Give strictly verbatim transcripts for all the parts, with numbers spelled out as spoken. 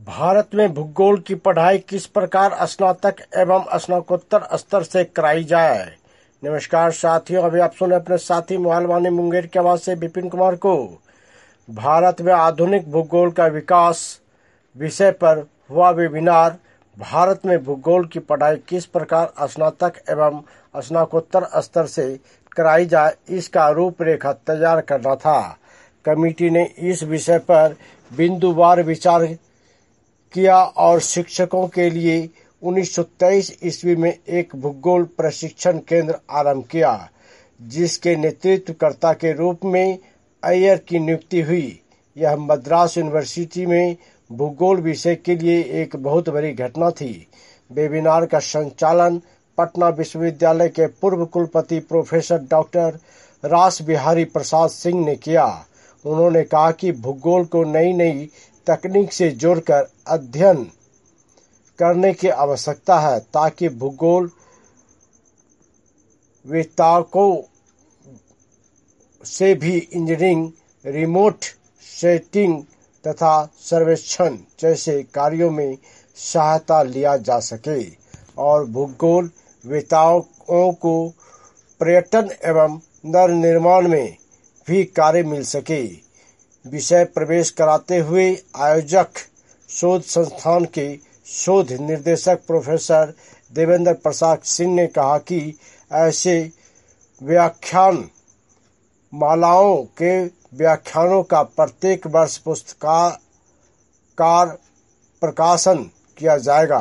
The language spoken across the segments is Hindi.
भारत में भूगोल की पढ़ाई किस प्रकार स्नातक एवं स्नातकोत्तर स्तर से कराई जाए। नमस्कार साथियों, अभी आप सुने अपने साथी मोबाइल वाणी मुंगेर की आवाज से विपिन कुमार को। भारत में आधुनिक भूगोल का विकास विषय पर हुआ वेबिनार भारत में भूगोल की पढ़ाई किस प्रकार स्नातक एवं स्नातकोत्तर स्तर से कराई जाए, इसका रूपरेखा तैयार करना था। कमेटी ने इस विषय पर बिंदुवार विचार किया और शिक्षकों के लिए उन्नीस सौ तेईस ईस्वी में एक भूगोल प्रशिक्षण केंद्र आरंभ किया, जिसके नेतृत्वकर्ता के रूप में अय्यर की नियुक्ति हुई। यह मद्रास यूनिवर्सिटी में भूगोल विषय के लिए एक बहुत बड़ी घटना थी। वेबिनार का संचालन पटना विश्वविद्यालय के पूर्व कुलपति प्रोफेसर डॉक्टर रास बिहारी प्रसाद सिंह ने किया। उन्होंने कहा कि भूगोल को नई नई तकनीक से जोड़कर अध्ययन करने की आवश्यकता है, ताकि भूगोल वेत्ताओं से भी इंजीनियरिंग, रिमोट सेंसिंग तथा सर्वेक्षण जैसे कार्यों में सहायता लिया जा सके और भूगोल वेत्ताओं को पर्यटन एवं नवनिर्माण में भी कार्य मिल सके। विषय प्रवेश कराते हुए आयोजक शोध संस्थान के शोध निर्देशक प्रोफेसर देवेंद्र प्रसाद सिंह ने कहा कि ऐसे व्याख्यान मालाओं के व्याख्यानों का प्रत्येक वर्ष पुस्तकार प्रकाशन किया जाएगा।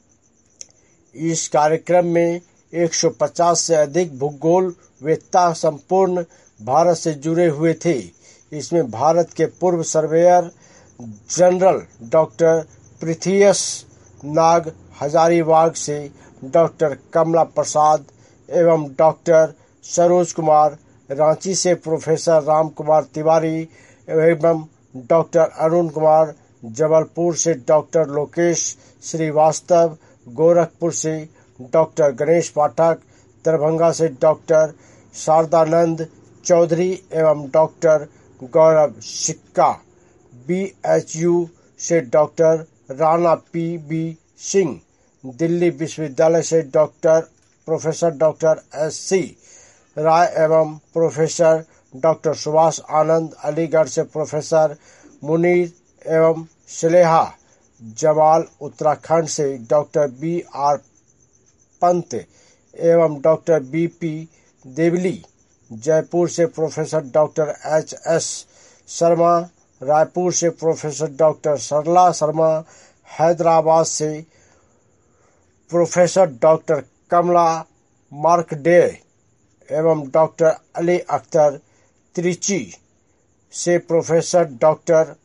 इस कार्यक्रम में एक सौ पचास से अधिक भूगोल वेत्ता संपूर्ण भारत से जुड़े हुए थे। इसमें भारत के पूर्व surveyor general doctor Prithvish Nag Hazaribagh से डॉक्टर कमला प्रसाद एवं डॉक्टर सरोज कुमार, रांची से प्रोफेसर राम कुमार तिवारी एवं डॉक्टर अरुण कुमार, जबलपुर से डॉक्टर लोकेश श्रीवास्तव, गोरखपुर से डॉक्टर गणेश पाठक, दरभंगा से डॉक्टर शारदानंद चौधरी एवं डॉक्टर गौरव सिक्का, बीएचयू से doctor Rana P B Singh, Delhi विश्वविद्यालय से doctor professor doctor S C Rai एवं प्रोफेसर डॉक्टर सुभाष आनंद, अलीगढ़ से प्रोफेसर मुनीर एवं सलेहा जमाल, उत्तराखंड से डॉक्टर बी आर पंत एवं doctor B P Devli, Jaipur से professor doctor H S Sharma, Raipur से प्रोफेसर डॉक्टर सरला शर्मा, हैदराबाद से प्रोफेसर डॉक्टर कमला मार्कंडे एवं डॉक्टर अली अख्तर, त्रिची से प्रोफेसर डॉक्टर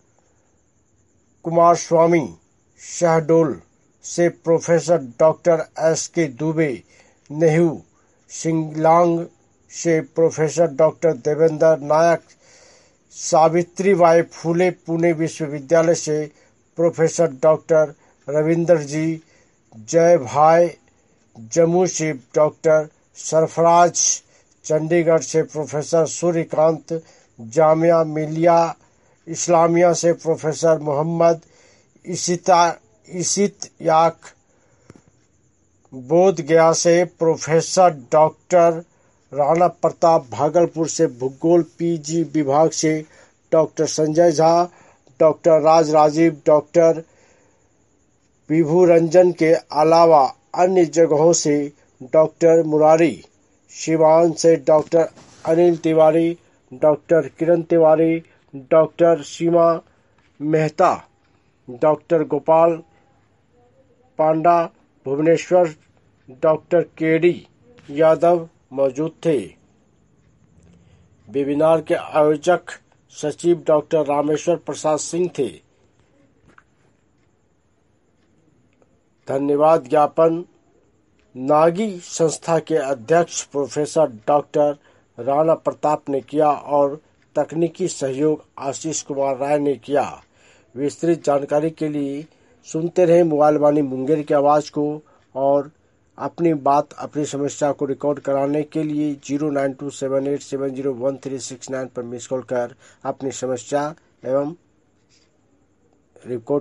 कुमार स्वामी, शहडोल से professor doctor S K Dubey, Nehru Shillong से प्रोफेसर डॉक्टर देवेंद्र नायक, सावित्रीबाई फूले पुणे विश्वविद्यालय से प्रोफेसर डॉक्टर रविंदर जी, जय भाई जम्मू से डॉक्टर सरफराज, चंडीगढ़ से प्रोफेसर सूर्यकांत, जामिया मिलिया इस्लामिया से प्रोफेसर मोहम्मद इसिता इसितयाक, बोध गया से प्रोफेसर डॉक्टर राणा प्रताप, भागलपुर से भूगोल पीजी विभाग से doctor Sanjay Jha, doctor Raj Rajiv, doctor Vibhu Ranjan के अलावा अन्य जगहों से डॉक्टर मुरारी, सिवान से doctor Anil Tiwari, doctor Kiran Tiwari, doctor Seema Mehta, doctor Gopal Panda, Bhubaneswar doctor K D Yadav मौजूद थे। वेबिनार के आयोजक सचिव डॉक्टर रामेश्वर प्रसाद सिंह थे। धन्यवाद ज्ञापन नागी संस्था के अध्यक्ष प्रोफेसर डॉक्टर राणा प्रताप ने किया और तकनीकी सहयोग आशीष कुमार राय ने किया। विस्तृत जानकारी के लिए सुनते रहे मोबाइल वाणी मुंगेर की आवाज को और अपनी बात, अपनी समस्या को रिकॉर्ड कराने के लिए zero nine two seven eight seven zero one three six nine पर मिस कॉल कर अपनी समस्या एवं रिकॉर्ड